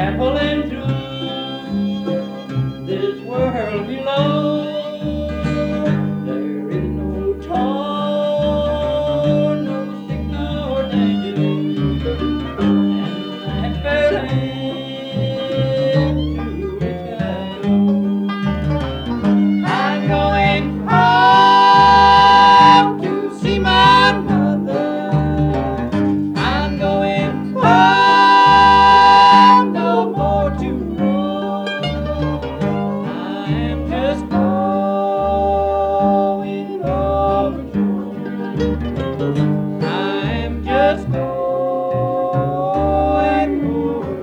traveling through this world below. There is no toil, no sick nor danger, and that fair land to which I go. I'm going home to see my mother. I'm going home, no more to roam. I am just going over Jordan. I am just going over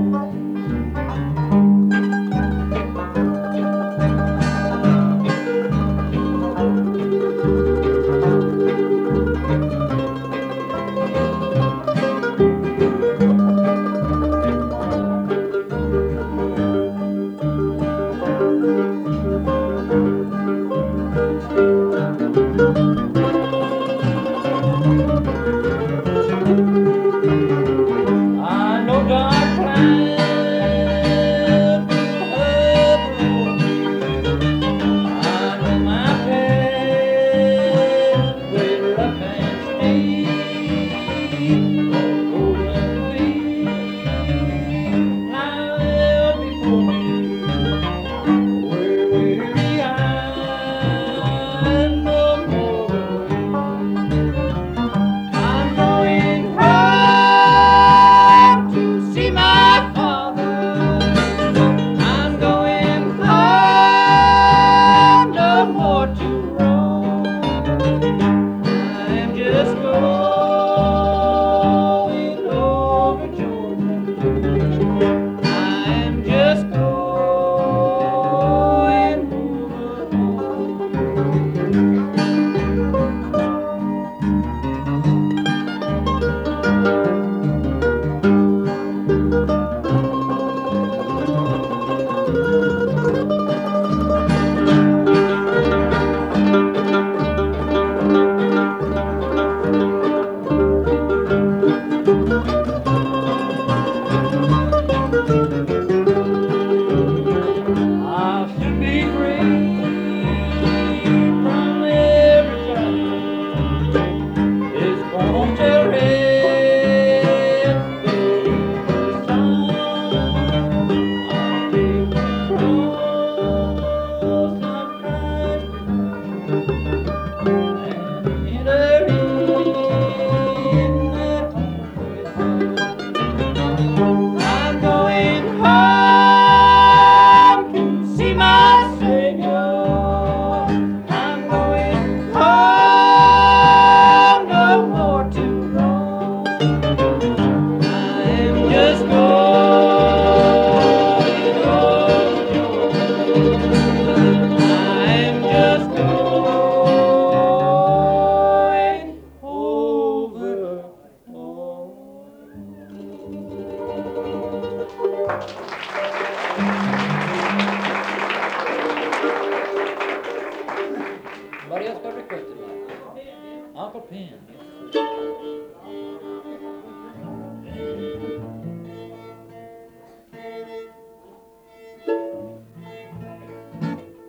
I know dark clouds I know my path will rough and steep. Golden fields lie before me, where weary eyes no more will I'm going home to see my father. I'm going home, no more to roam. I'm just going over Jordan. I'm just going over I'll soon be free from every trouble. This home shall rest beneath the sun. I'll take the cross of Christ and enter in that home with Him. I'm going home to see my Savior. I'm going home, no more to roam. I'm just going